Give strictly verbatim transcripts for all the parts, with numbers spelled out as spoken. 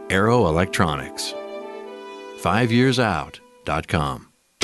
Arrow Electronics. five years out dot com.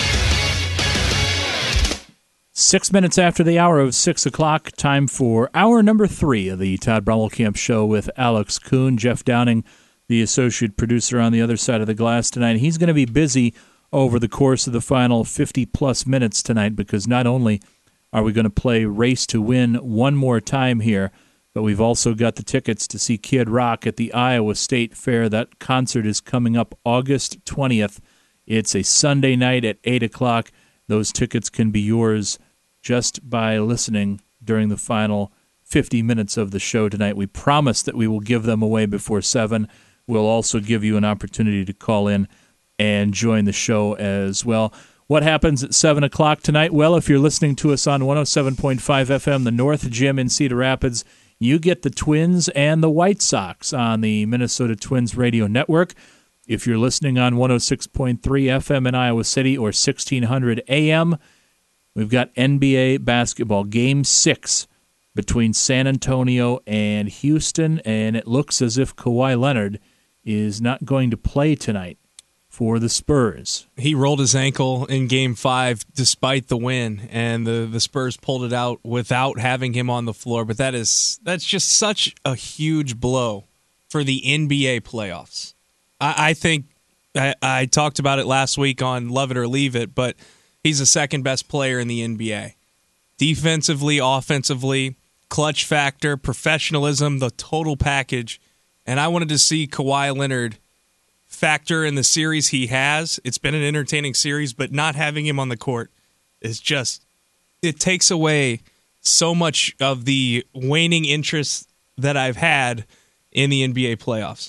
Six minutes after the hour of six o'clock, time for hour number three of the Todd Brommelkamp Show with Alex Kuhn. Jeff Downing, the associate producer on the other side of the glass tonight. He's going to be busy over the course of the final fifty-plus minutes tonight because not only are we going to play Race to Win one more time here, but we've also got the tickets to see Kid Rock at the Iowa State Fair. That concert is coming up August twentieth. It's a Sunday night at eight o'clock. Those tickets can be yours just by listening during the final fifty minutes of the show tonight. We promise that we will give them away before seven. We'll also give you an opportunity to call in and join the show as well. What happens at seven o'clock tonight? Well, if you're listening to us on one oh seven point five F M, the North Gym in Cedar Rapids, you get the Twins and the White Sox on the Minnesota Twins Radio Network. If you're listening on one oh six point three F M in Iowa City or sixteen hundred A M, we've got N B A basketball, Game six between San Antonio and Houston, and it looks as if Kawhi Leonard is not going to play tonight for the Spurs. He rolled his ankle in Game five despite the win, and the, the Spurs pulled it out without having him on the floor. But that is that's just such a huge blow for the N B A playoffs. I, I think I, I talked about it last week on Love It or Leave It, but he's the second best player in the N B A. Defensively, offensively, clutch factor, professionalism, the total package. And I wanted to see Kawhi Leonard factor in the series he has. It's been an entertaining series, but not having him on the court is just, it takes away so much of the waning interest that I've had in the N B A playoffs.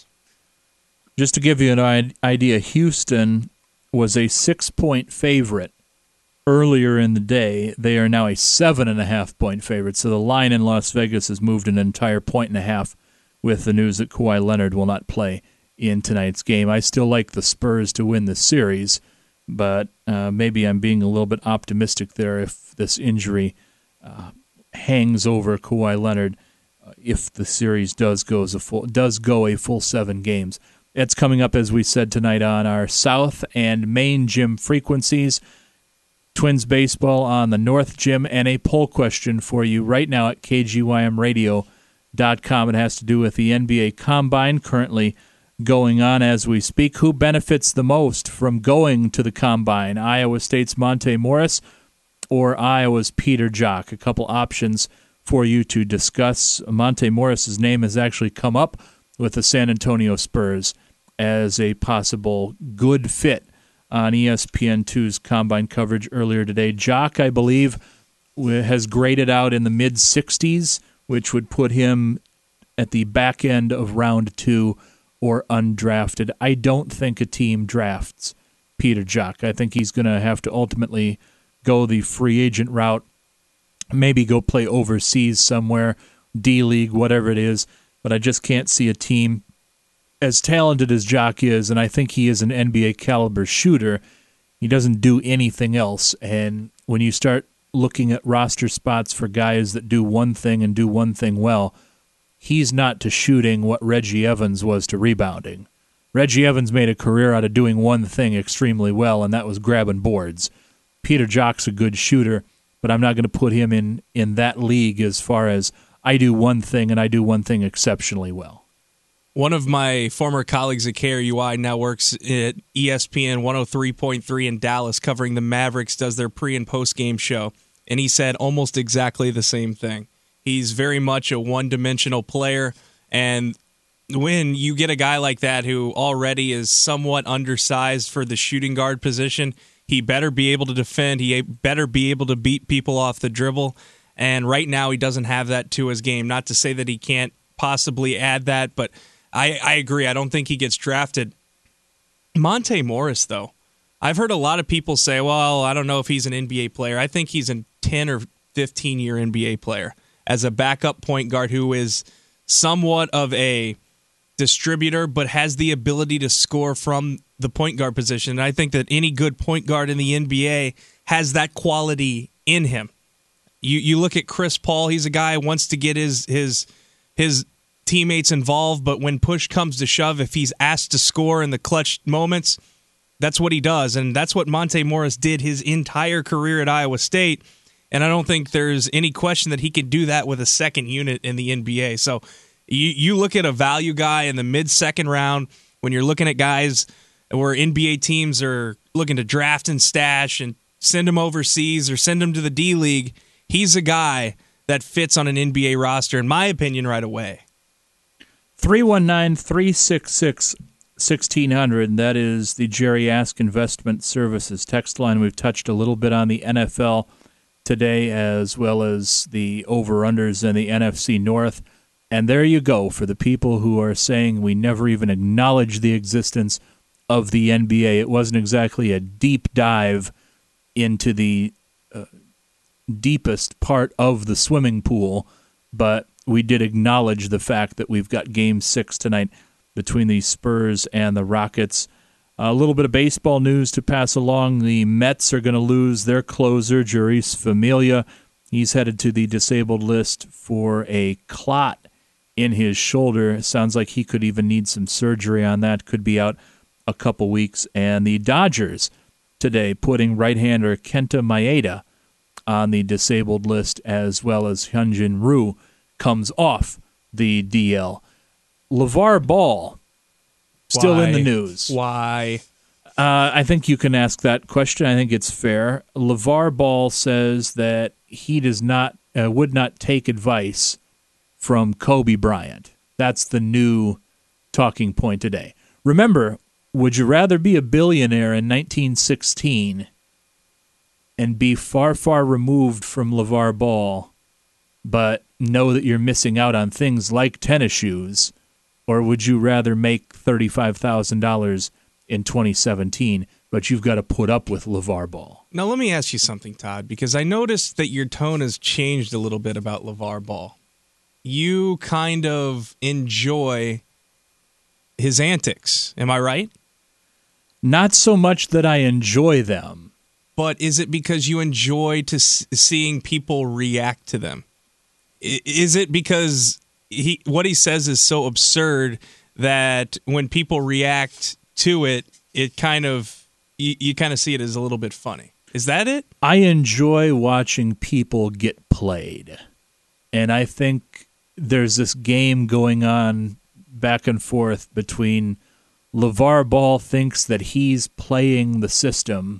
Just to give you an idea, Houston was a six-point favorite earlier in the day. They are now a seven and a half point favorite. So the line in Las Vegas has moved an entire point and a half with the news that Kawhi Leonard will not play in tonight's game. I still like the Spurs to win this series, but uh, maybe I'm being a little bit optimistic there if this injury uh, hangs over Kawhi Leonard uh, if the series does goes a full does go a full seven games. It's coming up, as we said tonight, on our South and Main Gym frequencies. Twins baseball on the North Gym, and a poll question for you right now at K G Y M radio dot com. It has to do with the N B A Combine currently going on as we speak. Who benefits the most from going to the Combine? Iowa State's Monte Morris or Iowa's Peter Jok? A couple options for you to discuss. Monte Morris's name has actually come up with the San Antonio Spurs as a possible good fit on E S P N two's Combine coverage earlier today. Jok, I believe, has graded out in the mid sixties, which would put him at the back end of round two or undrafted. I don't think a team drafts Peter Jok. I think he's going to have to ultimately go the free agent route, maybe go play overseas somewhere, D-League, whatever it is, but I just can't see a team as talented as Jok is, and I think he is an N B A caliber shooter. He doesn't do anything else, and when you start looking at roster spots for guys that do one thing and do one thing well, he's not to shooting what Reggie Evans was to rebounding. Reggie Evans made a career out of doing one thing extremely well, and that was grabbing boards. Peter Jok's a good shooter, but I'm not going to put him in, in that league as far as I do one thing and I do one thing exceptionally well. One of my former colleagues at K R U I now works at E S P N one oh three point three in Dallas covering the Mavericks, does their pre- and post-game show, and he said almost exactly the same thing. He's very much a one-dimensional player, and when you get a guy like that who already is somewhat undersized for the shooting guard position, he better be able to defend, he better be able to beat people off the dribble, and right now he doesn't have that to his game. Not to say that he can't possibly add that, but I, I agree. I don't think he gets drafted. Monte Morris, though, I've heard a lot of people say, well, I don't know if he's an N B A player. I think he's a ten or fifteen-year N B A player as a backup point guard who is somewhat of a distributor but has the ability to score from the point guard position. And I think that any good point guard in the N B A has that quality in him. You you look at Chris Paul, he's a guy who wants to get his his his teammates involved, but when push comes to shove, if he's asked to score in the clutch moments, that's what he does. And that's what Monte Morris did his entire career at Iowa State. And I don't think there's any question that he could do that with a second unit in the N B A. So you, you look at a value guy in the mid-second round when you're looking at guys where N B A teams are looking to draft and stash and send him overseas or send him to the D-League. He's a guy that fits on an N B A roster, in my opinion, right away. three one nine, three six six, one six zero zero. That is the Jerry Ask Investment Services text line. We've touched a little bit on the N F L today, as well as the over-unders in the N F C North. And there you go for the people who are saying we never even acknowledged the existence of the N B A. It wasn't exactly a deep dive into the uh, deepest part of the swimming pool, but we did acknowledge the fact that we've got Game six tonight between the Spurs and the Rockets. A little bit of baseball news to pass along. The Mets are going to lose their closer, Jeurys Familia. He's headed to the disabled list for a clot in his shoulder. Sounds like he could even need some surgery on that. Could be out a couple weeks. And the Dodgers today putting right-hander Kenta Maeda on the disabled list, as well as Hyunjin Ryu comes off the D L. LeVar Ball, still Why? in the news. Why? Uh, I think you can ask that question. I think it's fair. LeVar Ball says that he does not, uh, would not take advice from Kobe Bryant. That's the new talking point today. Remember, would you rather be a billionaire in nineteen sixteen and be far, far removed from LeVar Ball, but know that you're missing out on things like tennis shoes, or would you rather make thirty-five thousand dollars in twenty seventeen, but you've got to put up with LeVar Ball? Now, let me ask you something, Todd, because I noticed that your tone has changed a little bit about LeVar Ball. You kind of enjoy his antics. Am I right? Not so much that I enjoy them. But is it because you enjoy to s- seeing people react to them? I- is it because he what he says is so absurd that when people react to it, it kind of you, you kind of see it as a little bit funny? Is that it? I enjoy watching people get played. And I think there's this game going on back and forth between LeVar Ball thinks that he's playing the system,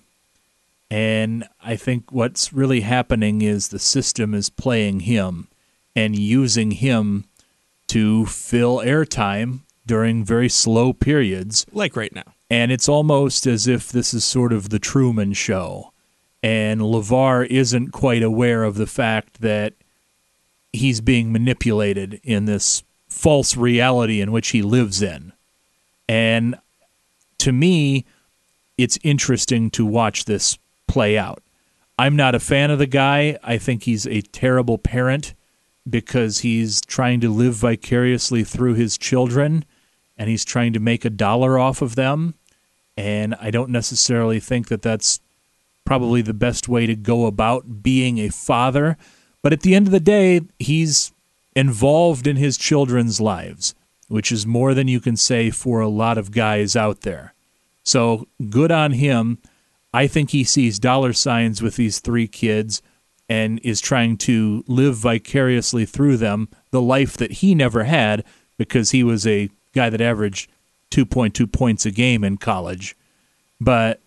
and I think what's really happening is the system is playing him and using him to fill airtime during very slow periods. Like right now. And it's almost as if this is sort of the Truman Show, and LeVar isn't quite aware of the fact that he's being manipulated in this false reality in which he lives in. And to me, it's interesting to watch this play out. I'm not a fan of the guy. I think he's a terrible parent because he's trying to live vicariously through his children, and he's trying to make a dollar off of them. And I don't necessarily think that that's probably the best way to go about being a father. But at the end of the day, he's involved in his children's lives, which is more than you can say for a lot of guys out there. So good on him. I think he sees dollar signs with these three kids and is trying to live vicariously through them the life that he never had because he was a guy that averaged two point two points a game in college. But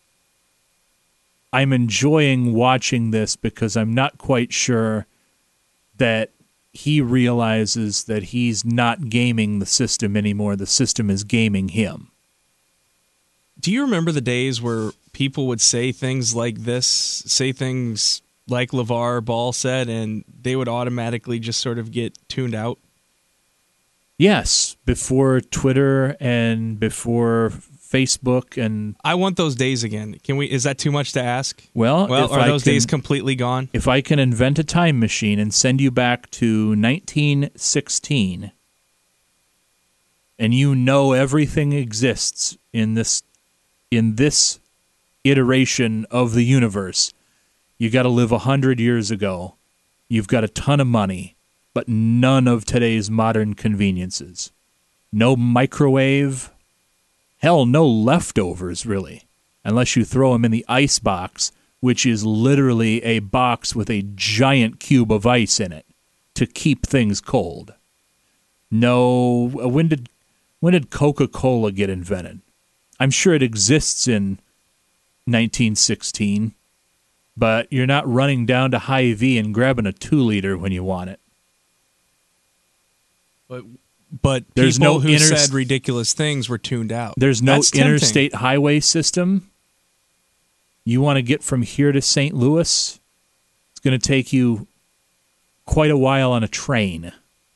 I'm enjoying watching this because I'm not quite sure that he realizes that he's not gaming the system anymore. The system is gaming him. Do you remember the days where people would say things like this, say things like LeVar Ball said, and they would automatically just sort of get tuned out? Yes, before Twitter and before Facebook, and I want those days again. Can we? Is that too much to ask? Well, well, if are I those can, days completely gone? If I can invent a time machine and send you back to nineteen sixteen, and you know everything exists in this in this iteration of the universe, you got to live a hundred years ago. You've got a ton of money. but none of today's modern conveniences. No microwave. Hell, no leftovers, really, unless you throw them in the ice box, which is literally a box with a giant cube of ice in it to keep things cold. No, when did when did Coca-Cola get invented? I'm sure it exists in nineteen sixteen, but you're not running down to Hy-Vee and grabbing a two-liter when you want it. But but There's people no who inter- said ridiculous things were tuned out. There's no That's tempting. interstate highway system. You want to get from here to Saint Louis? It's going to take you quite a while on a train.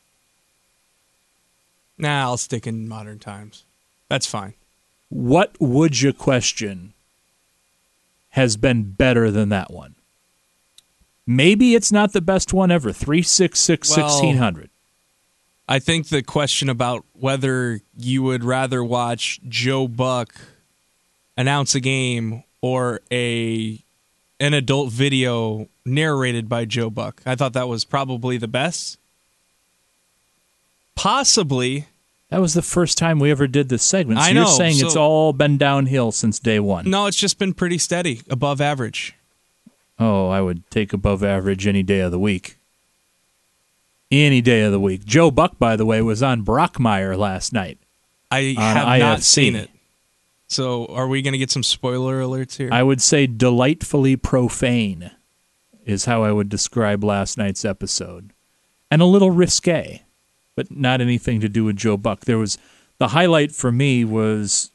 Nah, I'll stick in modern times. That's fine. What would you question has been better than that one? Maybe it's not the best one ever. three six six, sixteen hundred. I think the question about whether you would rather watch Joe Buck announce a game or a an adult video narrated by Joe Buck, I thought that was probably the best. Possibly. That was the first time we ever did this segment. So I you're know, saying so- it's all been downhill since day one. No, it's just been pretty steady, above average. Oh, I would take above average any day of the week. Any day of the week. Joe Buck, by the way, was on Brockmire last night. I On have I not F C. seen it. So are we going to get some spoiler alerts here? I would say delightfully profane is how I would describe last night's episode. And a little risque, but not anything to do with Joe Buck. There was the highlight for me was,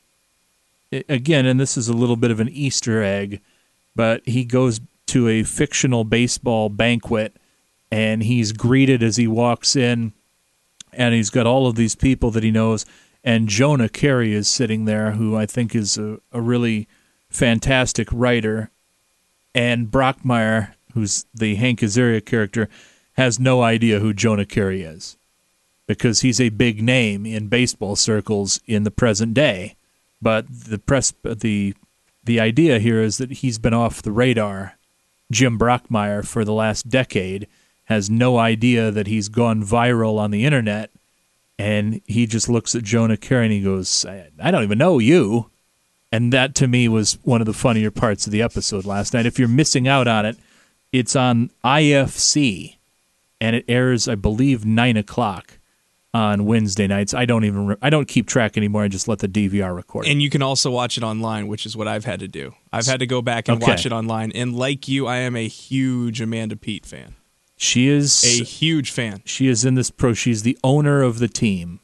again, and this is a little bit of an Easter egg, but he goes to a fictional baseball banquet, and he's greeted as he walks in, and he's got all of these people that he knows, and Jonah Carey is sitting there, who I think is a, a really fantastic writer, and Brockmire, who's the Hank Azaria character, has no idea who Jonah Carey is, because he's a big name in baseball circles in the present day. But the press, the the idea here is that he's been off the radar. Jim Brockmire, for the last decade, has no idea that he's gone viral on the internet, and he just looks at Jonah Carey and he goes, I don't even know you. And that, to me, was one of the funnier parts of the episode last night. If you're missing out on it, it's on I F C, and it airs, I believe, nine o'clock on Wednesday nights. I don't even, I don't keep track anymore. I just let the D V R record it. And you can also watch it online, which is what I've had to do. I've had to go back and Okay. watch it online. And like you, I am a huge Amanda Peet fan. She is A huge fan. She is in this pro. She's the owner of the team,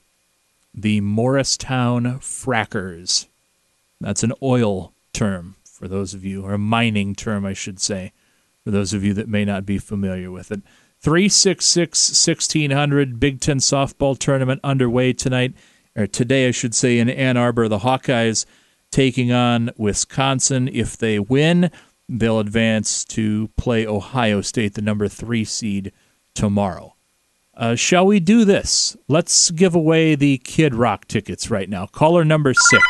the Morristown Frackers. That's an oil term for those of you, or a mining term, I should say, for those of you that may not be familiar with it. three six six, sixteen hundred, Big Ten softball tournament underway tonight, or today, I should say, in Ann Arbor. The Hawkeyes taking on Wisconsin. If they win, they'll advance to play Ohio State, the number three seed, tomorrow. Uh, shall we do this? Let's give away the Kid Rock tickets right now. Caller number six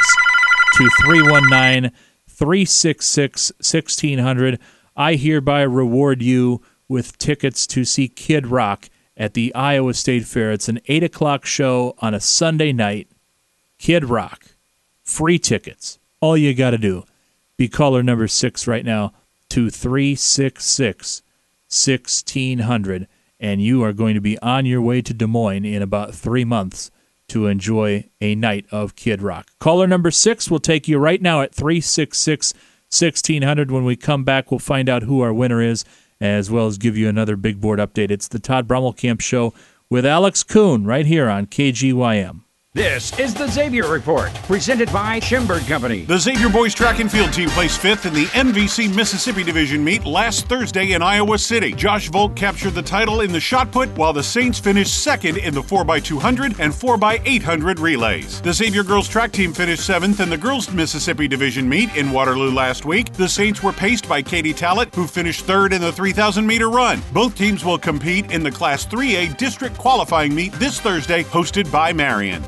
to three one nine, three six six, one six hundred. I hereby reward you with tickets to see Kid Rock at the Iowa State Fair. It's an eight o'clock show on a Sunday night. Kid Rock. Free tickets. All you got to do. Be caller number six right now to three six six, one six hundred, and you are going to be on your way to Des Moines in about three months to enjoy a night of Kid Rock. Caller number six will take you right now at three six six, one six hundred. When we come back, we'll find out who our winner is, as well as give you another big board update. It's the Todd Brummelkamp Show with Alex Kuhn right here on K G Y M. This is the Xavier Report, presented by Schimbird Company. The Xavier boys track and field team placed fifth in the M V C Mississippi Division meet last Thursday in Iowa City. Josh Volk captured the title in the shot put, while the Saints finished second in the four by two hundred and four by eight hundred relays. The Xavier girls track team finished seventh in the girls Mississippi Division meet in Waterloo last week. The Saints were paced by Katie Tallett, who finished third in the three thousand meter run. Both teams will compete in the Class three A district qualifying meet this Thursday, hosted by Marion. The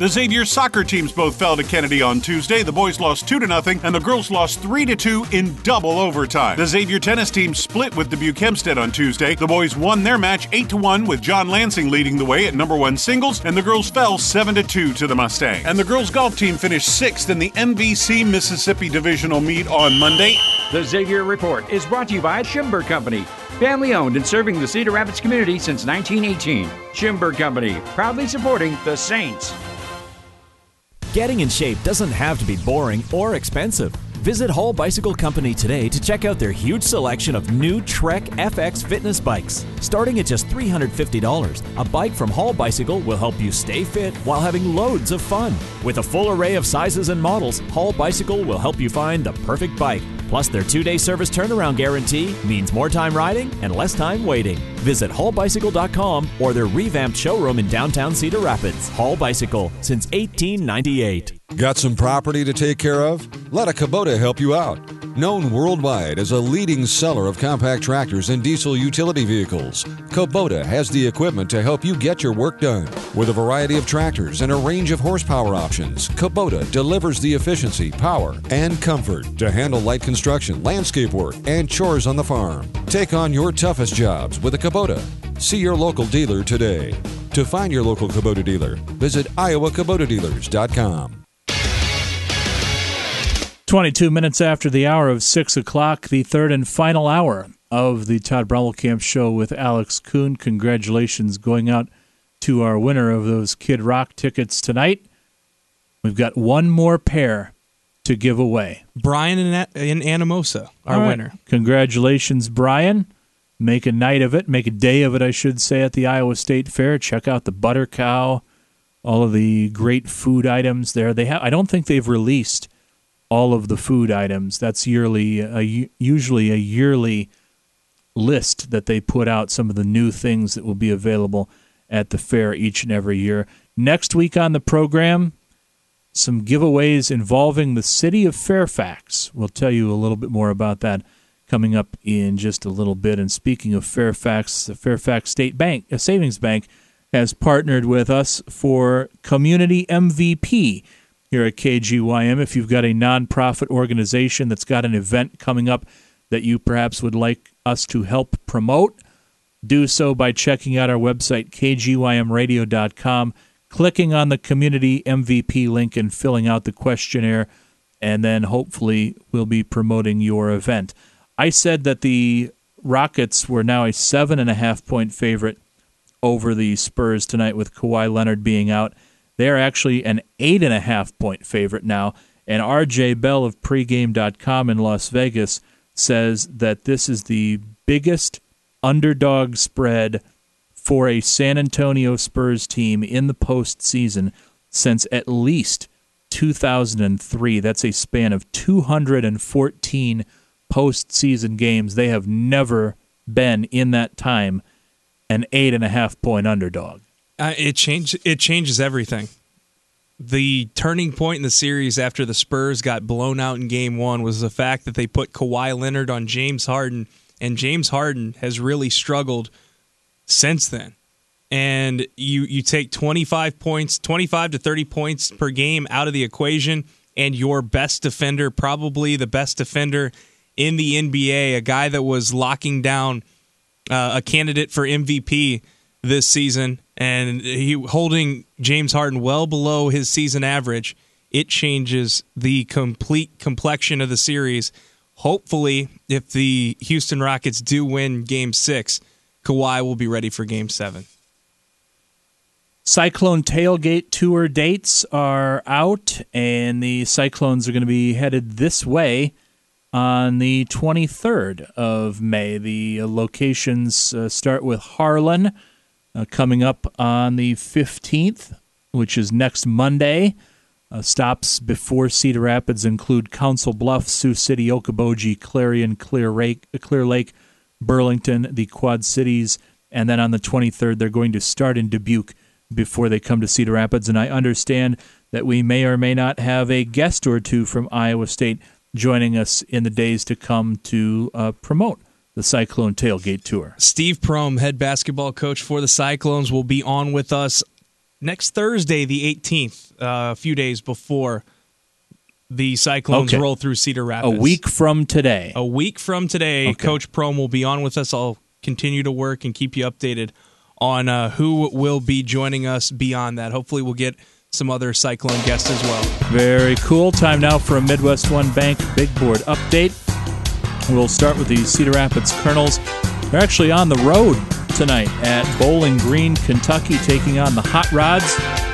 Xavier soccer teams both fell to Kennedy on Tuesday. The boys lost two to nothing, and the girls lost three to two in double overtime. The Xavier tennis team split with Dubuque Hempstead on Tuesday. The boys won their match eight to one, with John Lansing leading the way at number one singles, and the girls fell seven to two to the Mustangs. And the girls golf team finished sixth in the M V C Mississippi Divisional meet on Monday. The Xavier Report is brought to you by Schimberg Company, family owned and serving the Cedar Rapids community since nineteen eighteen. Schimberg Company, proudly supporting the Saints. Getting in shape doesn't have to be boring or expensive. Visit Hall Bicycle Company today to check out their huge selection of new Trek F X fitness bikes. Starting at just three hundred fifty dollars, a bike from Hall Bicycle will help you stay fit while having loads of fun. With a full array of sizes and models, Hall Bicycle will help you find the perfect bike. Plus, their two-day service turnaround guarantee means more time riding and less time waiting. Visit hall bicycle dot com or their revamped showroom in downtown Cedar Rapids. Hall Bicycle, since eighteen ninety-eight. Got some property to take care of? Let a Kubota help you out. Known worldwide as a leading seller of compact tractors and diesel utility vehicles, Kubota has the equipment to help you get your work done. With a variety of tractors and a range of horsepower options, Kubota delivers the efficiency, power, and comfort to handle light construction, landscape work, and chores on the farm. Take on your toughest jobs with a Kubota. See your local dealer today. To find your local Kubota dealer, visit iowa kubota dealers dot com. twenty-two minutes after the hour of six o'clock, the third and final hour of the Todd Brommelkamp Show with Alex Kuhn. Congratulations going out to our winner of those Kid Rock tickets tonight. We've got one more pair to give away. Brian in, in Anamosa, our All right. winner. Congratulations, Brian. Make a night of it, make a day of it, I should say, at the Iowa State Fair. Check out the Butter Cow, all of the great food items there. They have. I don't think they've released all of the food items. That's yearly, a, usually a yearly list that they put out, some of the new things that will be available at the fair each and every year. Next week on the program, some giveaways involving the city of Fairfax. We'll tell you a little bit more about that coming up in just a little bit. And speaking of Fairfax, the Fairfax State Bank, a savings bank, has partnered with us for Community M V P here at K G Y M. If you've got a nonprofit organization that's got an event coming up that you perhaps would like us to help promote, do so by checking out our website, k g y m radio dot com, clicking on the Community M V P link and filling out the questionnaire, and then hopefully we'll be promoting your event. I said that the Rockets were now a seven and a half point favorite over the Spurs tonight with Kawhi Leonard being out. They're actually an eight and a half point favorite now, and R J Bell of pregame dot com in Las Vegas says that this is the biggest underdog spread for a San Antonio Spurs team in the postseason since at least two thousand three. That's a span of two hundred fourteen postseason games. They have never been in that time an eight and a half point underdog. Uh, it change, It changes everything. The turning point in the series after the Spurs got blown out in Game One was the fact that they put Kawhi Leonard on James Harden, and James Harden has really struggled since then. And you you take twenty-five points, twenty-five to thirty points per game out of the equation, and your best defender, probably the best defender in the N B A, a guy that was locking down uh, a candidate for M V P this season, and he holding James Harden well below his season average, it changes the complete complexion of the series. Hopefully, if the Houston Rockets do win Game six, Kawhi will be ready for Game seven. Cyclone Tailgate Tour dates are out, and the Cyclones are going to be headed this way on the twenty-third of May. The uh, locations uh, start with Harlan, uh, coming up on the fifteenth, which is next Monday. Uh, stops before Cedar Rapids include Council Bluffs, Sioux City, Okoboji, Clarion, Clear Lake, Clear Lake, Burlington, the Quad Cities, and then on the twenty-third they're going to start in Dubuque before they come to Cedar Rapids. And I understand that we may or may not have a guest or two from Iowa State joining us in the days to come to uh, promote the Cyclone Tailgate Tour. Steve Prohm, head basketball coach for the Cyclones, will be on with us next Thursday, the eighteenth, uh, a few days before the Cyclones Okay. roll through Cedar Rapids. A week from today. A week from today, Okay. Coach Prohm will be on with us. I'll continue to work and keep you updated on uh, who will be joining us beyond that. Hopefully we'll get some other Cyclone guests as well. Very cool. Time now for a Midwest One Bank Big Board update. We'll start with the Cedar Rapids Colonels. They're actually on the road tonight at Bowling Green, Kentucky, taking on the Hot Rods.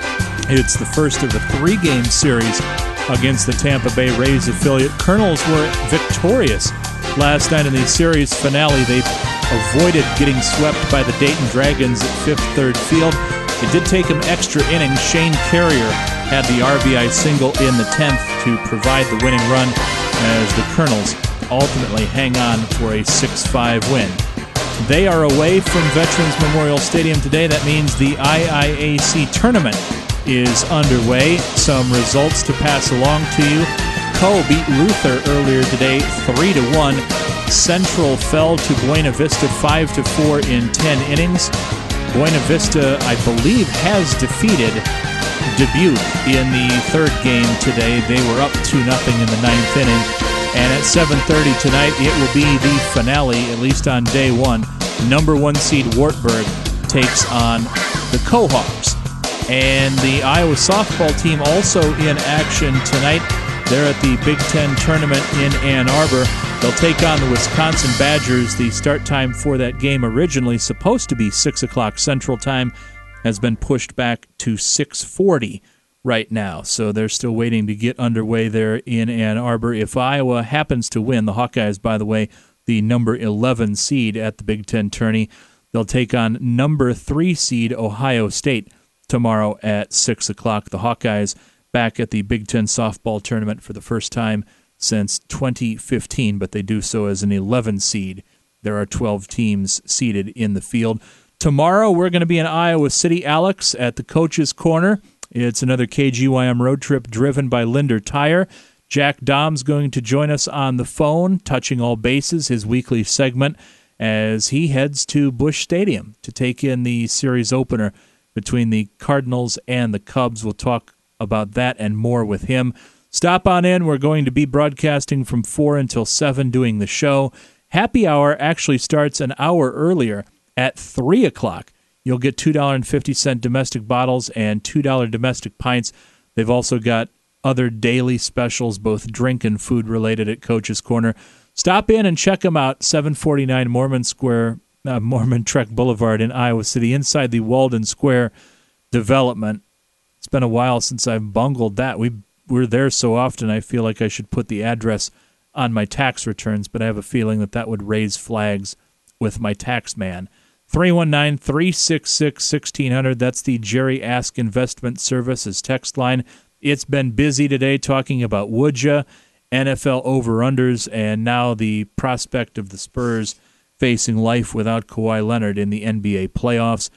It's the first of a three-game series against the Tampa Bay Rays affiliate. Colonels were victorious last night in the series finale. They avoided getting swept by the Dayton Dragons at Fifth Third Field. It did take them extra innings. Shane Carrier had the R B I single in the tenth to provide the winning run as the Colonels ultimately hang on for a six five win. They are away from Veterans Memorial Stadium today. That means the I I A C tournament is underway. Some results to pass along to you. Coe beat Luther earlier today three to one. Central fell to Buena Vista five to four in ten innings. Buena Vista, I believe, has defeated Dubuque in the third game today. They were up two nothing in the ninth inning. And at seven thirty tonight, it will be the finale, at least on day one. Number one seed Wartburg takes on the Cohawks. And the Iowa softball team also in action tonight. They're at the Big Ten tournament in Ann Arbor. They'll take on the Wisconsin Badgers. The start time for that game, originally supposed to be six o'clock Central Time, has been pushed back to six forty right now. So they're still waiting to get underway there in Ann Arbor. If Iowa happens to win, the Hawkeyes, by the way, the number eleven seed at the Big Ten tourney, they'll take on number three seed Ohio State tomorrow at six o'clock. The Hawkeyes back at the Big Ten softball tournament for the first time since twenty fifteen, but they do so as an eleven seed. There are twelve teams seated in the field. Tomorrow we're going to be in Iowa City, Alex, at the Coach's Corner. It's another K G Y M road trip driven by Linder Tire. Jack Dom's going to join us on the phone, touching all bases, his weekly segment, as he heads to Busch Stadium to take in the series opener between the Cardinals and the Cubs. We'll talk about that and more with him. Stop on in. We're going to be broadcasting from four until seven doing the show. Happy Hour actually starts an hour earlier at three o'clock. You'll get two dollars and fifty cents domestic bottles and two dollars domestic pints. They've also got other daily specials, both drink and food related at Coach's Corner. Stop in and check them out, seven forty-nine Mormon Square, uh, Mormon Trek Boulevard in Iowa City, inside the Walden Square development. It's been a while since I've bungled that. We we're there so often, I feel like I should put the address on my tax returns, but I have a feeling that that would raise flags with my tax man. three one nine, three six six, one six zero zero. That's the Jerry Ask Investment Services text line. It's been busy today talking about would ya, N F L over-unders, and now the prospect of the Spurs facing life without Kawhi Leonard in the N B A playoffs.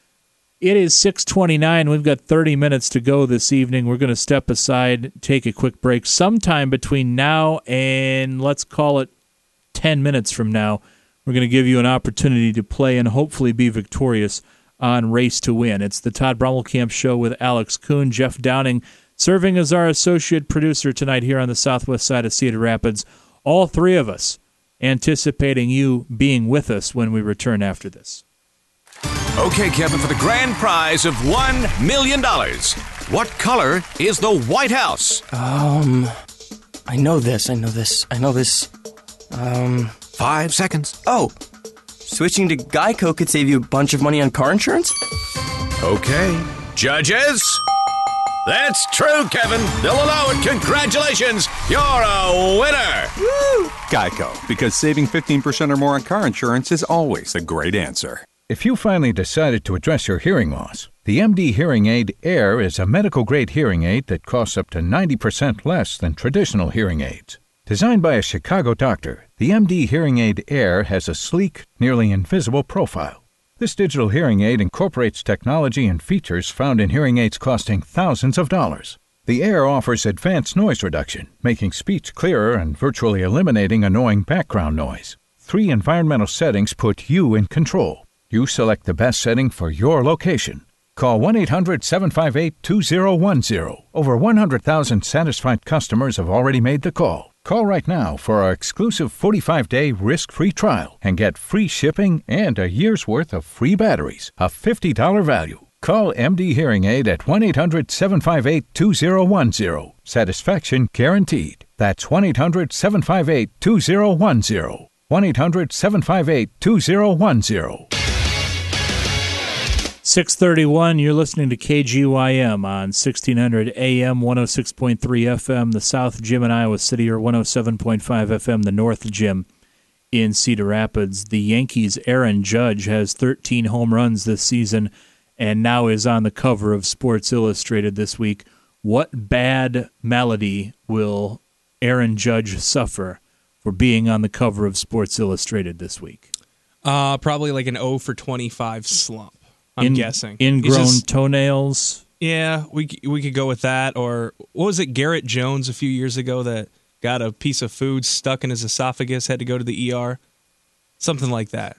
It is six twenty-nine. We've got thirty minutes to go this evening. We're going to step aside, take a quick break. Sometime between now and let's call it ten minutes from now, we're going to give you an opportunity to play and hopefully be victorious on Race to Win. It's the Todd Brommelkamp Show with Alex Kuhn, Jeff Downing, serving as our associate producer tonight here on the southwest side of Cedar Rapids. All three of us anticipating you being with us when we return after this. Okay, Kevin, for the grand prize of one million dollars, what color is the White House? Um, I know this, I know this, I know this. Um... Five seconds. Oh, switching to Geico could save you a bunch of money on car insurance? Okay. Judges? That's true, Kevin. They'll allow it. Congratulations. You're a winner. Woo! Geico, because saving fifteen percent or more on car insurance is always a great answer. If you finally decided to address your hearing loss, the M D Hearing Aid Air is a medical-grade hearing aid that costs up to ninety percent less than traditional hearing aids. Designed by a Chicago doctor, the M D Hearing Aid Air has a sleek, nearly invisible profile. This digital hearing aid incorporates technology and features found in hearing aids costing thousands of dollars. The Air offers advanced noise reduction, making speech clearer and virtually eliminating annoying background noise. Three environmental settings put you in control. You select the best setting for your location. Call one eight hundred seven five eight two zero one zero. Over one hundred thousand satisfied customers have already made the call. Call right now for our exclusive forty-five day risk-free trial and get free shipping and a year's worth of free batteries, a fifty dollars value. Call M D Hearing Aid at one eight hundred seven five eight two zero one zero. Satisfaction guaranteed. That's one eight hundred seven five eight two zero one zero. one eight hundred seven five eight two zero one zero. six thirty-one, you're listening to K G Y M on sixteen hundred A M, one oh six point three F M, the South Gym in Iowa City, or one oh seven point five F M, the North Gym in Cedar Rapids. The Yankees' Aaron Judge has thirteen home runs this season and now is on the cover of Sports Illustrated this week. What bad malady will Aaron Judge suffer for being on the cover of Sports Illustrated this week? Uh, probably like an oh for twenty-five slump. I'm In, guessing. Ingrown just, toenails. Yeah, we we could go with that. Or what was it, Garrett Jones a few years ago that got a piece of food stuck in his esophagus, had to go to the E R? Something like that.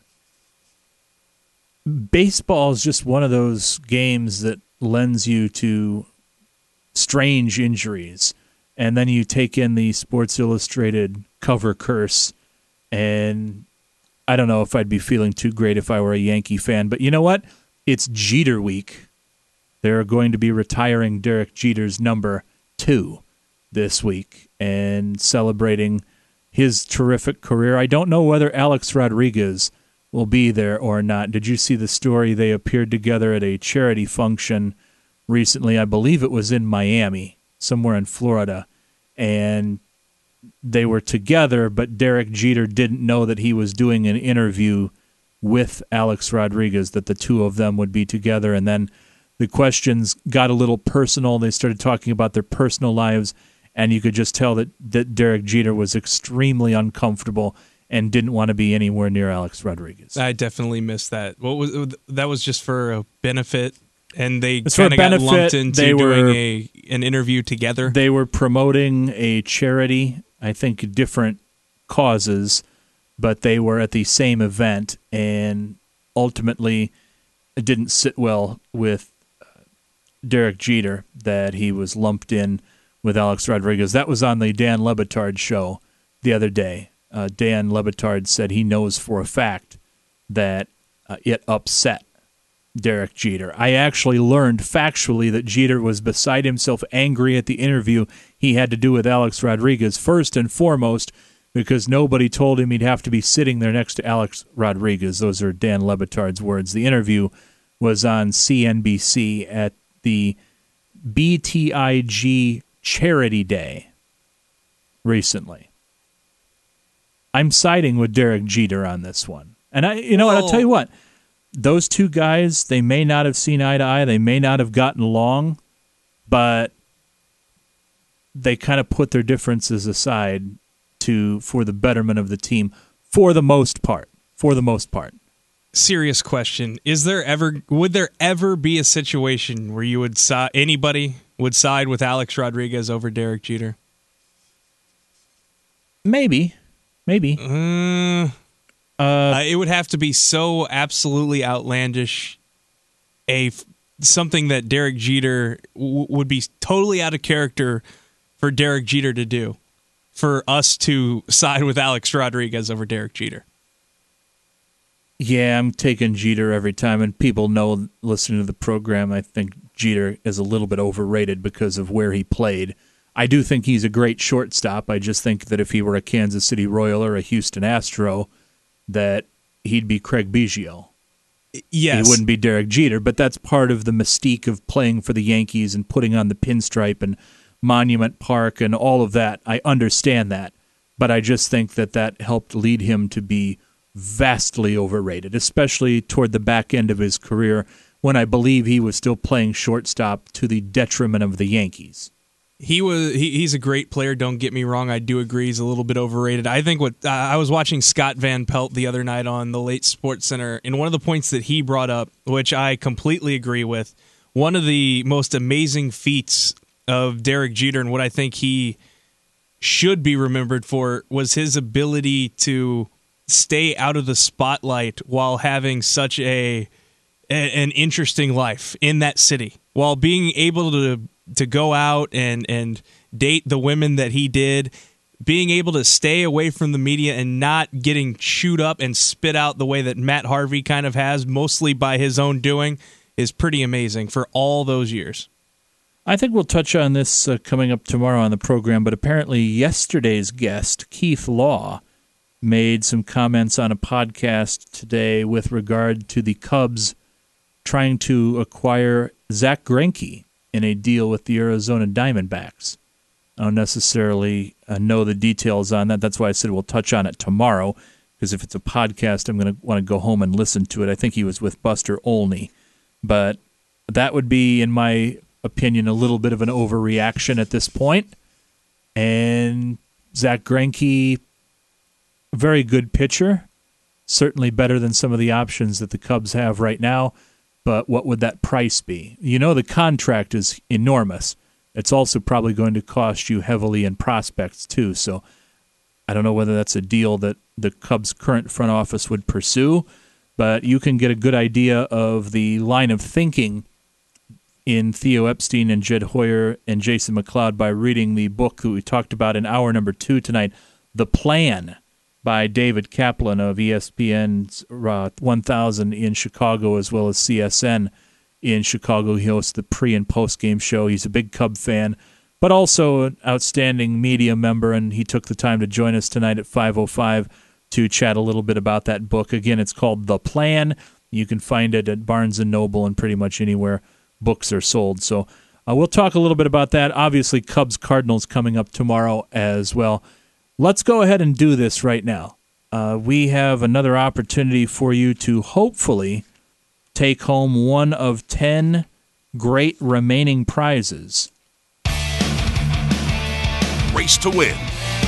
Baseball is just one of those games that lends you to strange injuries. And then you take in the Sports Illustrated cover curse, and I don't know if I'd be feeling too great if I were a Yankee fan. But you know what? It's Jeter week. They're going to be retiring Derek Jeter's number two this week and celebrating his terrific career. I don't know whether Alex Rodriguez will be there or not. Did you see the story? They appeared together at a charity function recently. I believe it was in Miami, somewhere in Florida, and they were together, but Derek Jeter didn't know that he was doing an interview with Alex Rodriguez, that the two of them would be together, and then the questions got a little personal. They started talking about their personal lives, and you could just tell that, that Derek Jeter was extremely uncomfortable and didn't want to be anywhere near Alex Rodriguez. I definitely missed that. What was that? Was just for a benefit, and they It's for a kind of got benefit. lumped into They were- doing a an interview together. They were promoting a charity, I think different causes, but they were at the same event, and ultimately it didn't sit well with Derek Jeter that he was lumped in with Alex Rodriguez. That was on the Dan Le Batard show the other day. Uh, Dan Le Batard said he knows for a fact that uh, it upset Derek Jeter. I actually learned factually that Jeter was beside himself angry at the interview he had to do with Alex Rodriguez, first and foremost because nobody told him he'd have to be sitting there next to Alex Rodriguez. Those are Dan Le Batard's words. The interview was on C N B C at the B T I G Charity Day recently. I'm siding with Derek Jeter on this one. And I, you know what, I'll tell you what. Those two guys, they may not have seen eye to eye. They may not have gotten along, but they kind of put their differences aside to for the betterment of the team for the most part. For the most part. Serious question: Is there ever would there ever be a situation where you would si- anybody would side with Alex Rodriguez over Derek Jeter? Maybe, maybe. Uh, uh, it would have to be so absolutely outlandish, a something that Derek Jeter w- would be totally out of character for Derek Jeter to do, for us to side with Alex Rodriguez over Derek Jeter. Yeah, I'm taking Jeter every time, and people know, listening to the program, I think Jeter is a little bit overrated because of where he played. I do think he's a great shortstop. I just think that if he were a Kansas City Royal or a Houston Astro, that he'd be Craig Biggio. Yes. He wouldn't be Derek Jeter, but that's part of the mystique of playing for the Yankees and putting on the pinstripe and Monument Park and all of that. I understand that, but I just think that that helped lead him to be vastly overrated, especially toward the back end of his career when I believe he was still playing shortstop to the detriment of the Yankees. He was he, he's a great player, don't get me wrong. I do agree he's a little bit overrated. I think what uh, I was watching Scott Van Pelt the other night on the Late Sports Center, and one of the points that he brought up, which I completely agree with, one of the most amazing feats of Derek Jeter and what I think he should be remembered for was his ability to stay out of the spotlight while having such a a, an interesting life in that city while being able to to go out and, and date the women that he did, being able to stay away from the media and not getting chewed up and spit out the way that Matt Harvey kind of has, mostly by his own doing, is pretty amazing for all those years. I think we'll touch on this uh, coming up tomorrow on the program, but apparently yesterday's guest, Keith Law, made some comments on a podcast today with regard to the Cubs trying to acquire Zach Greinke in a deal with the Arizona Diamondbacks. I don't necessarily uh, know the details on that. That's why I said we'll touch on it tomorrow, because if it's a podcast, I'm going to want to go home and listen to it. I think he was with Buster Olney. But that would be, in my opinion, a little bit of an overreaction at this point. And Zach Greinke, very good pitcher, certainly better than some of the options that the Cubs have right now. But what would that price be? You know the contract is enormous. It's also probably going to cost you heavily in prospects too. So I don't know whether that's a deal that the Cubs' current front office would pursue, but you can get a good idea of the line of thinking in Theo Epstein and Jed Hoyer and Jason McLeod by reading the book that we talked about in hour number two tonight, The Plan, by David Kaplan of E S P N's uh, one thousand in Chicago, as well as C S N in Chicago. He hosts the pre- and post-game show. He's a big Cub fan, but also an outstanding media member, and he took the time to join us tonight at five oh five to chat a little bit about that book. Again, it's called The Plan. You can find it at Barnes and Noble and pretty much anywhere books are sold. So uh, we'll talk a little bit about that. Obviously, Cubs-Cardinals coming up tomorrow as well. Let's go ahead and do this right now. Uh, we have another opportunity for you to hopefully take home one of ten great remaining prizes. Race to win.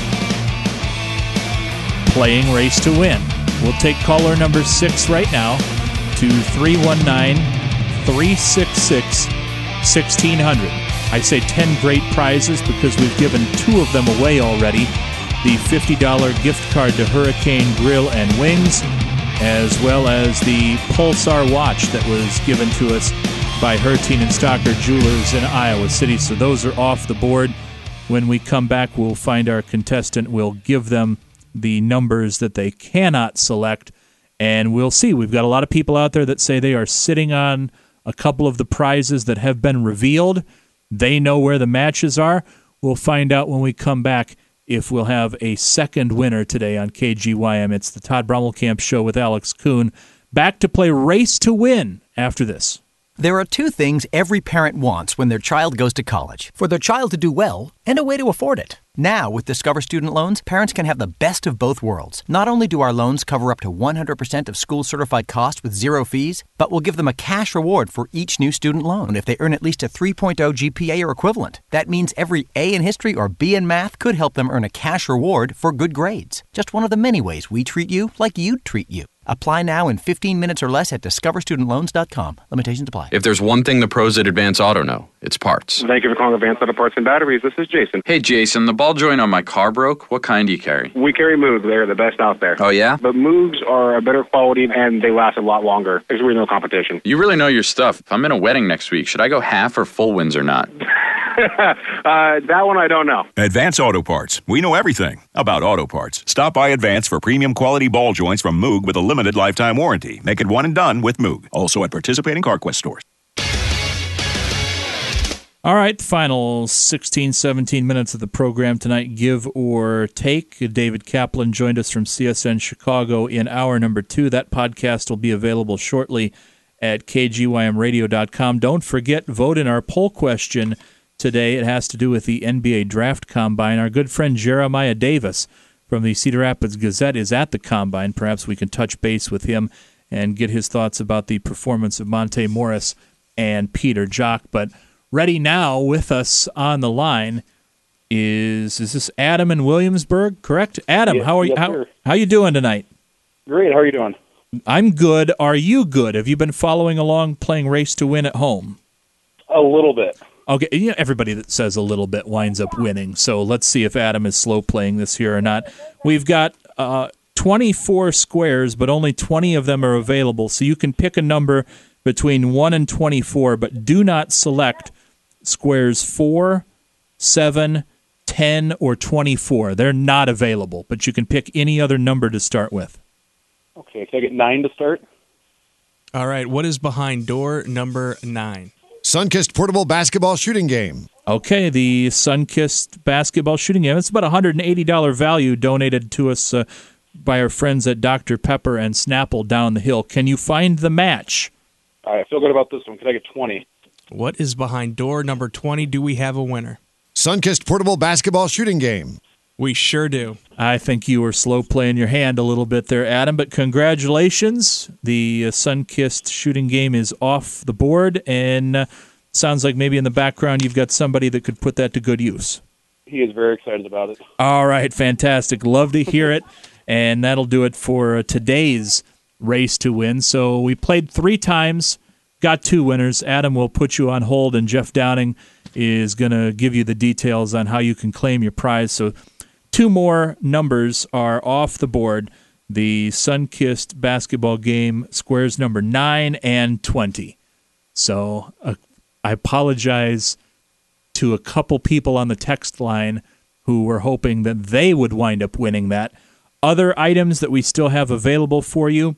Playing Race to Win. We'll take caller number six right now to three one nine, three six six, one six zero zero. I say ten great prizes because we've given two of them away already. The fifty dollars gift card to Hurricane Grill and Wings, as well as the Pulsar watch that was given to us by Hertine and Stocker Jewelers in Iowa City. So those are off the board. When we come back, we'll find our contestant. We'll give them the numbers that they cannot select, and we'll see. We've got a lot of people out there that say they are sitting on a couple of the prizes that have been revealed. They know where the matches are. We'll find out when we come back if we'll have a second winner today on K G Y M. It's the Todd Brommelkamp Show with Alex Kuhn. Back to play Race to Win after this. There are two things every parent wants when their child goes to college. For their child to do well and a way to afford it. Now, with Discover Student Loans, parents can have the best of both worlds. Not only do our loans cover up to one hundred percent of school-certified costs with zero fees, but we'll give them a cash reward for each new student loan if they earn at least a three point oh G P A or equivalent. That means every A in history or B in math could help them earn a cash reward for good grades. Just one of the many ways we treat you like you'd treat you. Apply now in fifteen minutes or less at discover student loans dot com. Limitations apply. If there's one thing the pros at Advance Auto know, it's parts. Thank you for calling Advance Auto Parts and Batteries. This is Jason. Hey, Jason, the ball joint on my car broke. What kind do you carry? We carry Moog. They're the best out there. Oh, yeah? But Moogs are a better quality, and they last a lot longer. There's really no competition. You really know your stuff. If I'm in a wedding next week, should I go half or full wins or not? uh, that one I don't know. Advance Auto Parts. We know everything about auto parts. Stop by Advance for premium quality ball joints from Moog with a limited lifetime warranty. Make it one and done with Moog. Also at participating CarQuest stores. All right, final sixteen, seventeen minutes of the program tonight. Give or take. David Kaplan joined us from C S N Chicago in hour number two. That podcast will be available shortly at K G Y M radio dot com. Don't forget, vote in our poll question today. It has to do with the N B A Draft Combine. Our good friend Jeremiah Davis from the Cedar Rapids Gazette is at the Combine. Perhaps we can touch base with him and get his thoughts about the performance of Monte Morris and Peter Jok. But ready now with us on the line is is this Adam in Williamsburg, correct? Adam, yes, how are you? Yes, how, sir. how you doing tonight? Great. How are you doing? I'm good. Are you good? Have you been following along playing Race to Win at home? A little bit. Okay, you know, everybody that says a little bit winds up winning. So let's see if Adam is slow playing this here or not. We've got uh, twenty-four squares, but only twenty of them are available. So you can pick a number between one and twenty-four, but do not select squares four, seven, ten, or twenty-four. They're not available, but you can pick any other number to start with. Okay, can I get nine to start? All right, what is behind door number nine? Sunkist portable basketball shooting game. Okay, the Sunkist basketball shooting game. It's about one hundred eighty dollars value donated to us uh, by our friends at Doctor Pepper and Snapple down the hill. Can you find the match? All right, I feel good about this one. Can I get twenty? What is behind door number twenty? Do we have a winner? Sunkist portable basketball shooting game. We sure do. I think you were slow playing your hand a little bit there, Adam, but congratulations. The uh, Sunkist shooting game is off the board, and uh, sounds like maybe in the background you've got somebody that could put that to good use. He is very excited about it. All right, fantastic. Love to hear it, and that'll do it for uh, today's Race to Win. So we played three times, got two winners. Adam will put you on hold, and Jeff Downing is going to give you the details on how you can claim your prize. So two more numbers are off the board. The Sunkist basketball game, squares number nine and twenty. So uh, I apologize to a couple people on the text line who were hoping that they would wind up winning that. Other items that we still have available for you,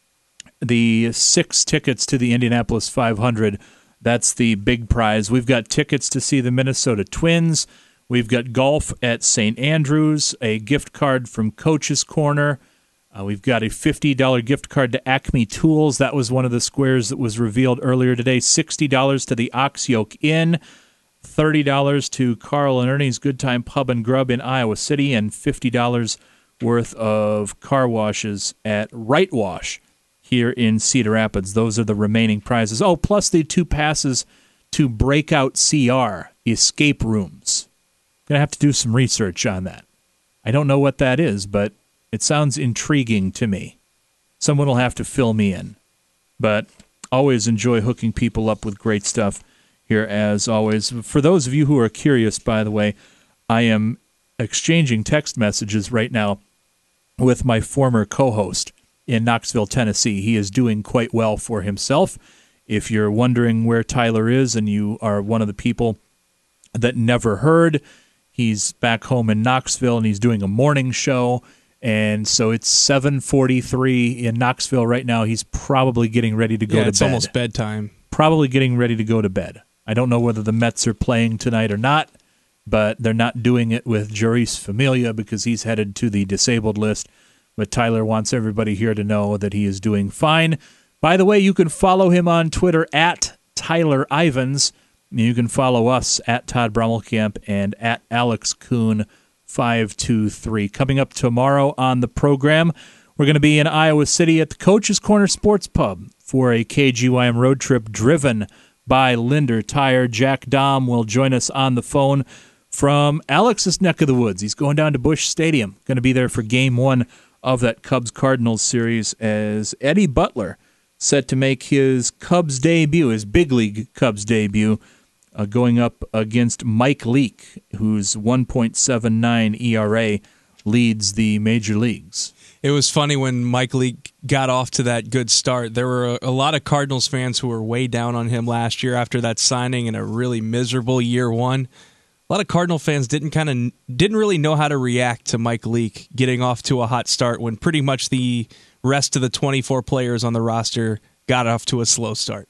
the six tickets to the Indianapolis five hundred. That's the big prize. We've got tickets to see the Minnesota Twins. We've got golf at Saint Andrews, a gift card from Coach's Corner. Uh, we've got a fifty dollars gift card to Acme Tools. That was one of the squares that was revealed earlier today. sixty dollars to the Ox Yoke Inn, thirty dollars to Carl and Ernie's Good Time Pub and Grub in Iowa City, and fifty dollars worth of car washes at Right Wash here in Cedar Rapids. Those are the remaining prizes. Oh, plus the two passes to Breakout C R, escape rooms. Going to have to do some research on that. I don't know what that is, but it sounds intriguing to me. Someone will have to fill me in. But always enjoy hooking people up with great stuff here, as always. For those of you who are curious, by the way, I am exchanging text messages right now with my former co-host in Knoxville, Tennessee. He is doing quite well for himself. If you're wondering where Tyler is and you are one of the people that never heard, he's back home in Knoxville and he's doing a morning show. And so it's seven forty-three in Knoxville right now. He's probably getting ready to go yeah, to it's bed. It's almost bedtime. Probably getting ready to go to bed. I don't know whether the Mets are playing tonight or not, but they're not doing it with Joris Familia because he's headed to the disabled list. But Tyler wants everybody here to know that he is doing fine. By the way, you can follow him on Twitter at Tyler Ivans. You can follow us at Todd Brummelkamp and at Alex Kuhn five two three. Coming up tomorrow on the program, we're going to be in Iowa City at the Coach's Corner Sports Pub for a K G Y M road trip driven by Linder Tire. Jack Dahm will join us on the phone from Alex's neck of the woods. He's going down to Busch Stadium. Going to be there for game one of that Cubs-Cardinals series as Eddie Butler set to make his Cubs debut, his big league Cubs debut, uh, going up against Mike Leake, whose one point seven nine E R A leads the major leagues. It was funny when Mike Leake got off to that good start. There were a, a lot of Cardinals fans who were way down on him last year after that signing and a really miserable year one. A lot of Cardinal fans didn't kind of didn't really know how to react to Mike Leake getting off to a hot start when pretty much the rest of the twenty-four players on the roster got off to a slow start.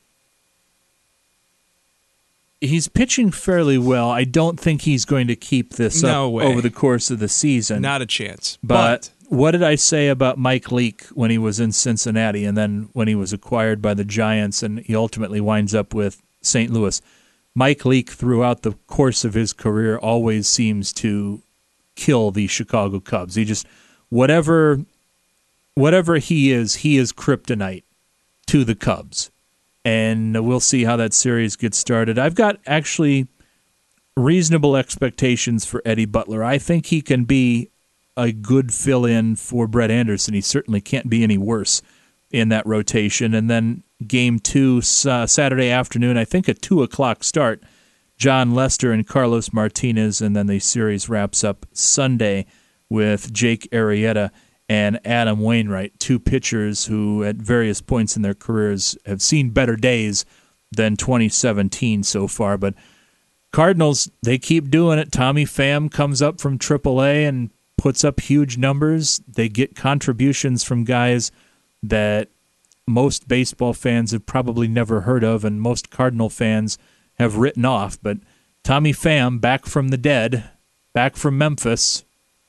He's pitching fairly well. I don't think he's going to keep this no up way. over the course of the season. Not a chance. But, but what did I say about Mike Leake when he was in Cincinnati and then when he was acquired by the Giants and he ultimately winds up with Saint Louis? Mike Leake, throughout the course of his career, always seems to kill the Chicago Cubs. He just, whatever, whatever he is, he is kryptonite to the Cubs. And we'll see how that series gets started. I've got actually reasonable expectations for Eddie Butler. I think he can be a good fill-in for Brett Anderson. He certainly can't be any worse in that rotation. And then game two, uh, Saturday afternoon, I think a two o'clock start, John Lester and Carlos Martinez, and then the series wraps up Sunday with Jake Arrieta and Adam Wainwright, two pitchers who at various points in their careers have seen better days than twenty seventeen so far. But Cardinals, they keep doing it. Tommy Pham comes up from triple A and puts up huge numbers. They get contributions from guys that most baseball fans have probably never heard of and most Cardinal fans have written off. But Tommy Pham, back from the dead, back from Memphis.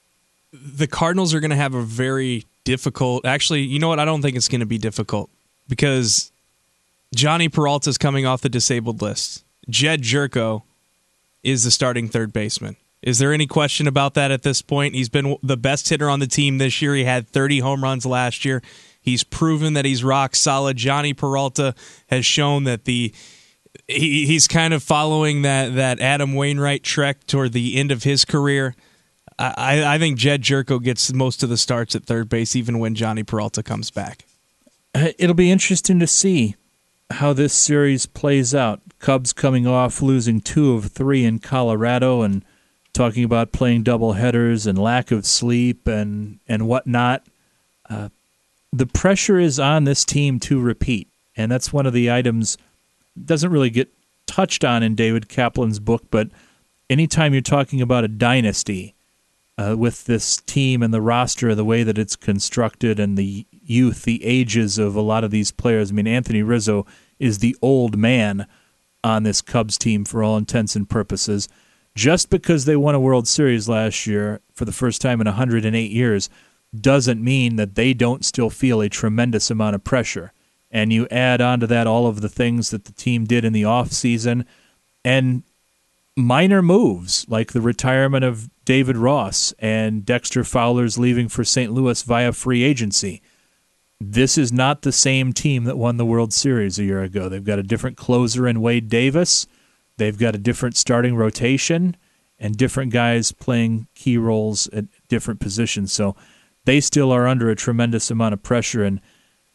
The Cardinals are going to have a very difficult... Actually, you know what? I don't think it's going to be difficult because Johnny Peralta's coming off the disabled list. Jed Jerko is the starting third baseman. Is there any question about that at this point? He's been the best hitter on the team this year. He had thirty home runs last year. He's proven that he's rock solid. Johnny Peralta has shown that the he, he's kind of following that, that Adam Wainwright trek toward the end of his career. I, I think Jed Jerko gets most of the starts at third base, even when Johnny Peralta comes back. It'll be interesting to see how this series plays out. Cubs coming off losing two of three in Colorado and talking about playing doubleheaders and lack of sleep and, and whatnot. Uh, the pressure is on this team to repeat, and that's one of the items doesn't really get touched on in David Kaplan's book, but anytime you're talking about a dynasty uh, with this team and the roster, the way that it's constructed and the youth, the ages of a lot of these players. I mean, Anthony Rizzo is the old man on this Cubs team for all intents and purposes. Just because they won a World Series last year for the first time in one hundred eight years doesn't mean that they don't still feel a tremendous amount of pressure. And you add on to that all of the things that the team did in the offseason and minor moves like the retirement of David Ross and Dexter Fowler's leaving for Saint Louis via free agency. This is not the same team that won the World Series a year ago. They've got a different closer in Wade Davis. They've got a different starting rotation and different guys playing key roles at different positions. So they still are under a tremendous amount of pressure. And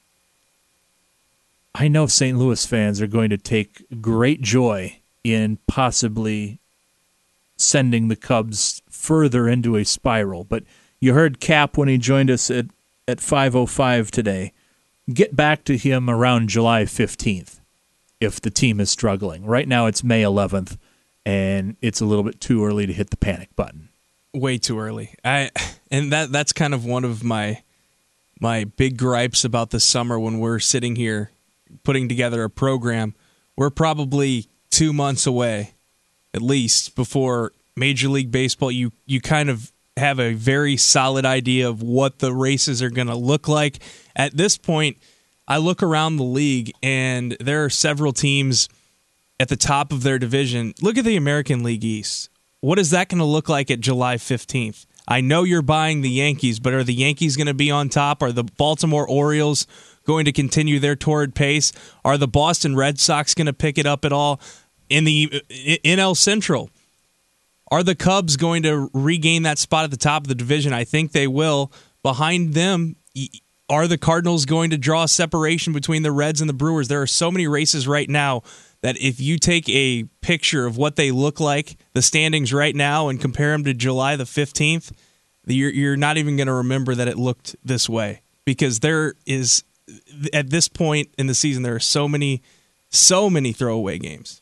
I know Saint Louis fans are going to take great joy in possibly sending the Cubs further into a spiral. But you heard Cap when he joined us at, at five oh five today. Get back to him around July fifteenth if the team is struggling. Right now it's May eleventh, and it's a little bit too early to hit the panic button. Way too early. I and that that's kind of one of my my big gripes about the summer when we're sitting here putting together a program. We're probably two months away, at least, before Major League Baseball. You you kind of have a very solid idea of what the races are going to look like. At this point, I look around the league, and there are several teams at the top of their division. Look at the American League East. What is that going to look like at July fifteenth? I know you're buying the Yankees, but are the Yankees going to be on top? Are the Baltimore Orioles going to continue their torrid pace? Are the Boston Red Sox going to pick it up at all? In the N L Central, are the Cubs going to regain that spot at the top of the division? I think they will. Behind them, are the Cardinals going to draw a separation between the Reds and the Brewers? There are so many races right now that if you take a picture of what they look like, the standings right now, and compare them to July the fifteenth, you're, you're not even going to remember that it looked this way. Because there is, at this point in the season, there are so many, so many throwaway games.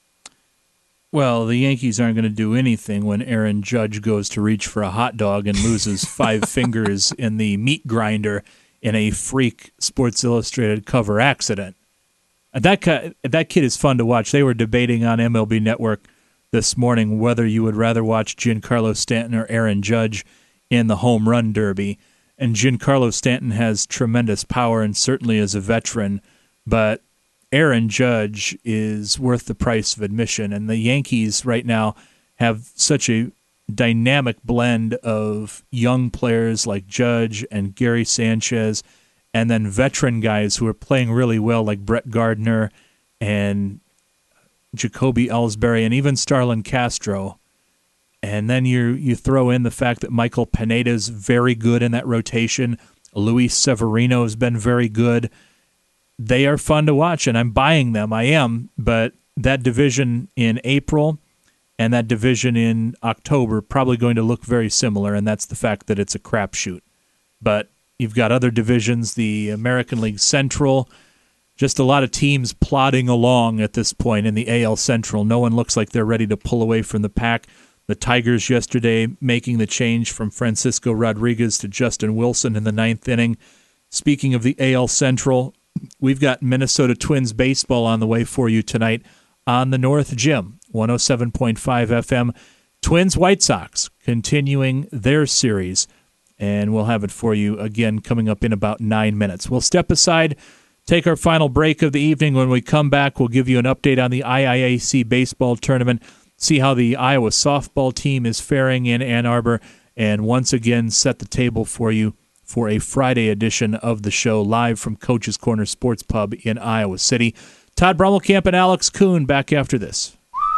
Well, the Yankees aren't going to do anything when Aaron Judge goes to reach for a hot dog and loses five fingers in the meat grinder in a freak Sports Illustrated cover accident. That that kid is fun to watch. They were debating on M L B Network this morning whether you would rather watch Giancarlo Stanton or Aaron Judge in the home run derby. And Giancarlo Stanton has tremendous power and certainly is a veteran, but Aaron Judge is worth the price of admission. And the Yankees right now have such a dynamic blend of young players like Judge and Gary Sanchez, and then veteran guys who are playing really well like Brett Gardner and Jacoby Ellsbury and even Starlin Castro. And then you you throw in the fact that Michael Pineda's very good in that rotation. Luis Severino has been very good. They are fun to watch, and I'm buying them. I am, but that division in April and that division in October probably going to look very similar, and that's the fact that it's a crapshoot. but you've got other divisions, the American League Central, just a lot of teams plodding along at this point in the A L Central. No one looks like they're ready to pull away from the pack. The Tigers yesterday making the change from Francisco Rodriguez to Justin Wilson in the ninth inning. Speaking of the A L Central, we've got Minnesota Twins baseball on the way for you tonight on the North Gym, one oh seven point five F M. Twins White Sox continuing their series, and we'll have it for you again coming up in about nine minutes. We'll step aside, take our final break of the evening. When we come back, we'll give you an update on the I I A C baseball tournament, see how the Iowa softball team is faring in Ann Arbor, and once again set the table for you for a Friday edition of the show live from Coach's Corner Sports Pub in Iowa City. Todd Brummelkamp and Alex Kuhn back after this.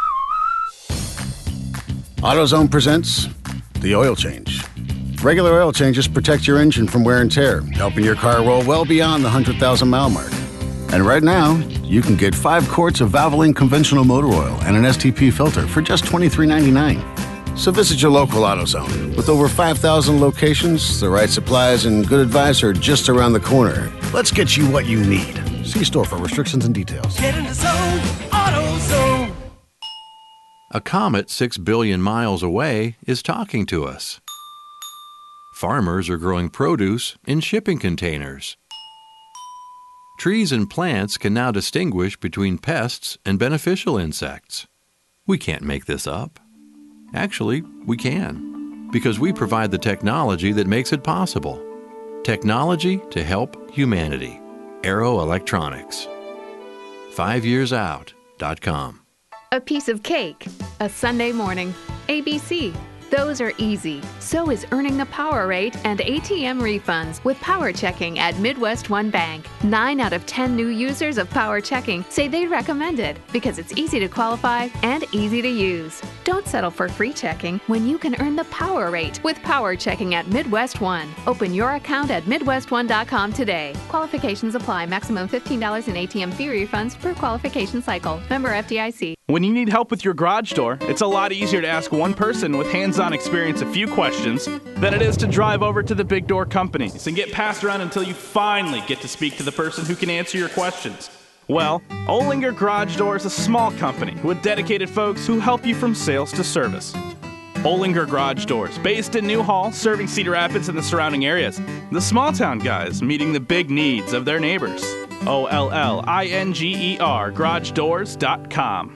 AutoZone presents the oil change. Regular oil changes protect your engine from wear and tear, helping your car roll well beyond the one hundred thousand mile mark. And right now, you can get five quarts of Valvoline conventional motor oil and an S T P filter for just twenty-three ninety-nine. So visit your local AutoZone. With over five thousand locations, the right supplies and good advice are just around the corner. Let's get you what you need. See store for restrictions and details. Get in the zone, AutoZone. A comet six billion miles away is talking to us. Farmers are growing produce in shipping containers. Trees and plants can now distinguish between pests and beneficial insects. We can't make this up. Actually, we can, because we provide the technology that makes it possible. Technology to help humanity. Arrow Electronics. five years out dot com. A piece of cake, a Sunday morning, A B C. Those are easy. So is earning the power rate and A T M refunds with Power Checking at Midwest One Bank. Nine out of ten new users of Power Checking say they'd recommend it because it's easy to qualify and easy to use. Don't settle for free checking when you can earn the power rate with Power Checking at Midwest One. Open your account at midwest one dot com today. Qualifications apply. Maximum fifteen dollars in A T M fee refunds per qualification cycle. Member F D I C. When you need help with your garage door, it's a lot easier to ask one person with hands-on experience a few questions than it is to drive over to the big door companies and get passed around until you finally get to speak to the person who can answer your questions. Well, Olinger Garage Door is a small company with dedicated folks who help you from sales to service. Olinger Garage Doors, based in Newhall, serving Cedar Rapids and the surrounding areas. The small town guys meeting the big needs of their neighbors. O L L I N G E R, garage doors dot com.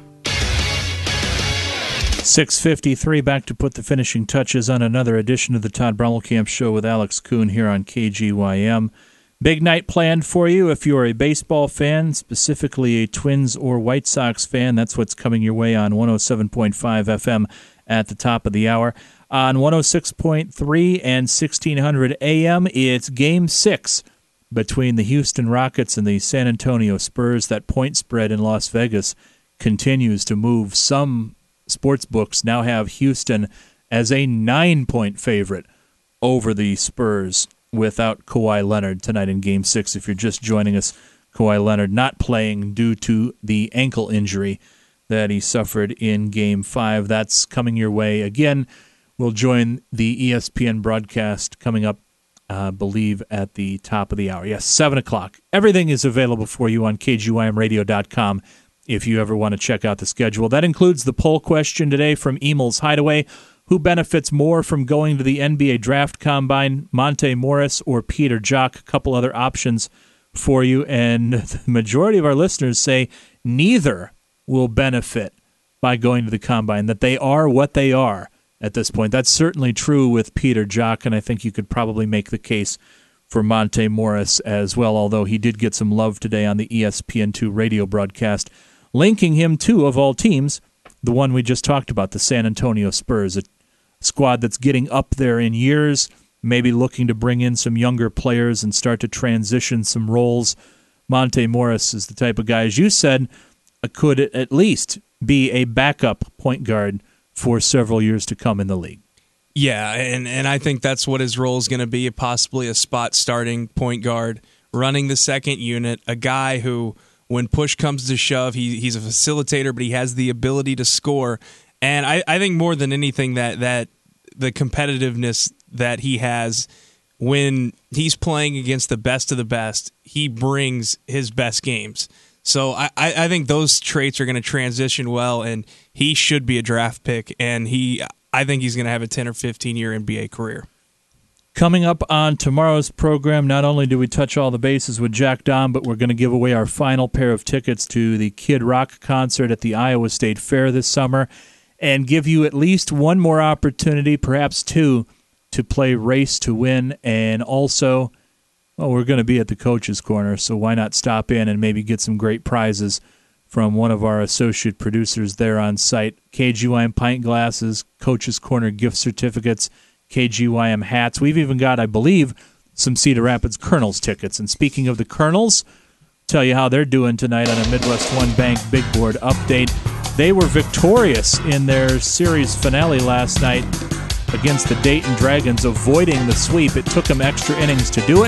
six fifty-three, back to put the finishing touches on another edition of the Todd Brummelkamp Show with Alex Kuhn here on K G Y M. Big night planned for you if you're a baseball fan, specifically a Twins or White Sox fan. That's what's coming your way on one oh seven point five F M at the top of the hour. On one oh six point three and sixteen hundred A M, it's Game six between the Houston Rockets and the San Antonio Spurs. That point spread in Las Vegas continues to move. Some sports books now have Houston as a nine-point favorite over the Spurs without Kawhi Leonard tonight in Game six. If you're just joining us, Kawhi Leonard not playing due to the ankle injury that he suffered in Game five. That's coming your way. Again, we'll join the E S P N broadcast coming up, I uh, believe, at the top of the hour. Yes, seven o'clock. Everything is available for you on K G Y M radio dot com if you ever want to check out the schedule. That includes the poll question today from Emel's Hideaway. Who benefits more from going to the N B A Draft Combine, Monte Morris or Peter Jok? A couple other options for you, and the majority of our listeners say neither will benefit by going to the Combine, that they are what they are at this point. That's certainly true with Peter Jok, and I think you could probably make the case for Monte Morris as well, although he did get some love today on the E S P N two radio broadcast, linking him to, of all teams, the one we just talked about, the San Antonio Spurs, a squad that's getting up there in years, maybe looking to bring in some younger players and start to transition some roles. Monte Morris is the type of guy, as you said, could at least be a backup point guard for several years to come in the league. Yeah, and, and I think that's what his role is going to be, possibly a spot starting point guard, running the second unit, a guy who, when push comes to shove, he, he's a facilitator, but he has the ability to score. And I, I think more than anything that, that the competitiveness that he has when he's playing against the best of the best, he brings his best games. So I, I think those traits are going to transition well, and he should be a draft pick, and he I think he's going to have a ten or fifteen year N B A career. Coming up on tomorrow's program, not only do we touch all the bases with Jack Dahm, but we're going to give away our final pair of tickets to the Kid Rock concert at the Iowa State Fair this summer, and give you at least one more opportunity, perhaps two, to play Race to Win, and also, well, we're going to be at the Coach's Corner, so why not stop in and maybe get some great prizes from one of our associate producers there on site. K G Y M pint glasses, Coach's Corner gift certificates, K G Y M hats. We've even got, I believe, some Cedar Rapids Colonels tickets. And speaking of the Colonels, tell you how they're doing tonight on a Midwest One Bank Big Board update. They were victorious in their series finale last night against the Dayton Dragons, avoiding the sweep. It took them extra innings to do it,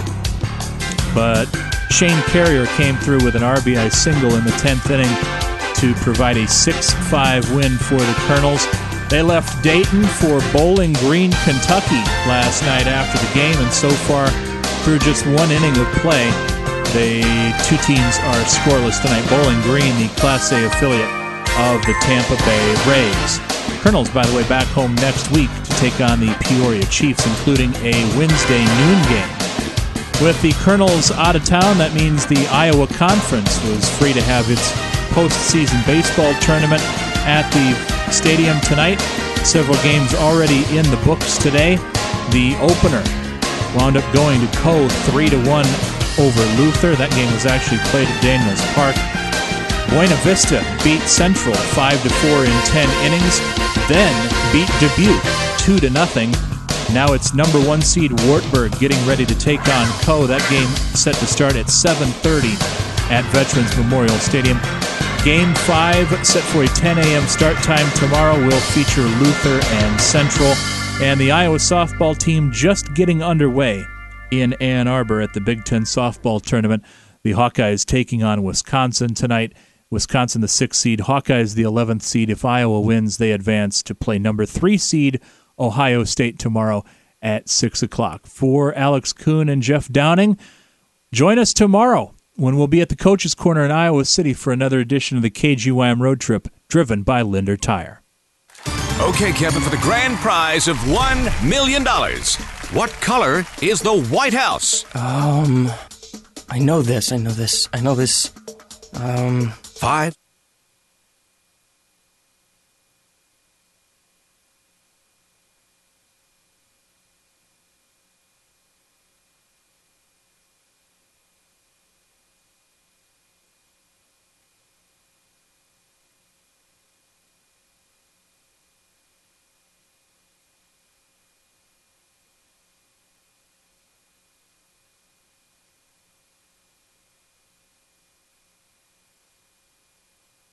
but Shane Carrier came through with an R B I single in the tenth inning to provide a six five win for the Colonels. They left Dayton for Bowling Green, Kentucky last night after the game, and so far, through just one inning of play, the two teams are scoreless tonight. Bowling Green, the Class A affiliate of the Tampa Bay Rays. Colonels, by the way, back home next week to take on the Peoria Chiefs, including a Wednesday noon game. With the Colonels out of town, that means the Iowa Conference was free to have its postseason baseball tournament at the stadium tonight. Several games already in the books today. The opener wound up going to Co three to one over Luther. That game was actually played at Daniels Park. Buena Vista beat Central five to four in ten innings, then beat Dubuque two to nothing. Now it's number one seed Wartburg getting ready to take on Co. That game set to start at seven thirty at Veterans Memorial Stadium. Game five set for a ten a.m. start time tomorrow will feature Luther and Central. And the Iowa softball team just getting underway in Ann Arbor at the Big Ten softball tournament. The Hawkeyes taking on Wisconsin tonight. Wisconsin the sixth seed, Hawkeyes the eleventh seed. If Iowa wins, they advance to play number three seed Ohio State tomorrow at six o'clock. For Alex Kuhn and Jeff Downing, join us tomorrow when we'll be at the Coach's Corner in Iowa City for another edition of the K G Y M Road Trip, driven by Linder Tire. Okay, Kevin, for the grand prize of one million dollars, what color is the White House? Um, I know this, I know this, I know this. Um... Five,